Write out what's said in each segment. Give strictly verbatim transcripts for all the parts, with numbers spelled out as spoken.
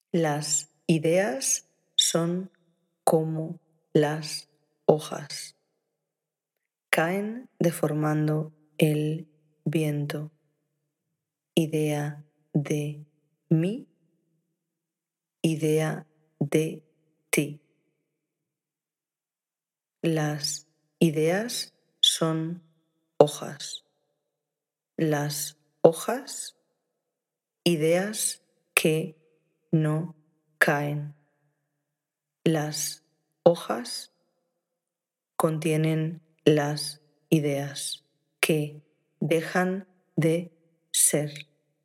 Las ideas son como las hojas. Caen deformando el viento. Idea de mí, idea de ti. Las ideas son hojas. Las hojas, ideas que no caen. Las hojas contienen las ideas que dejan de ser.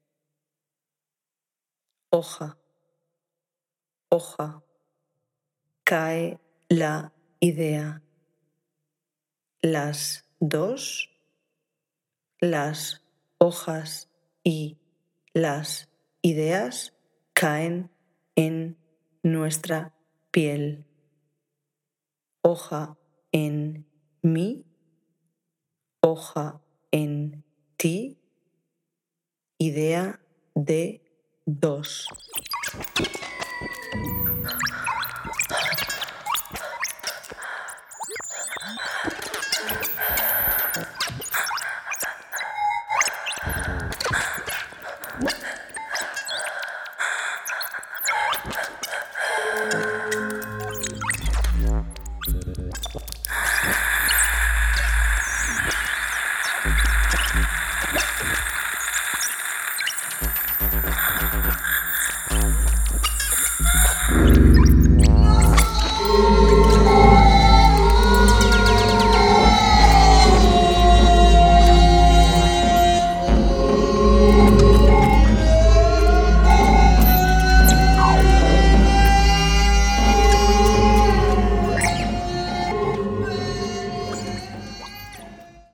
Hoja, hoja, cae la idea. Las dos, las hojas y las ideas caen en nuestra piel. Hoja en mí, hoja en ti, idea de dos.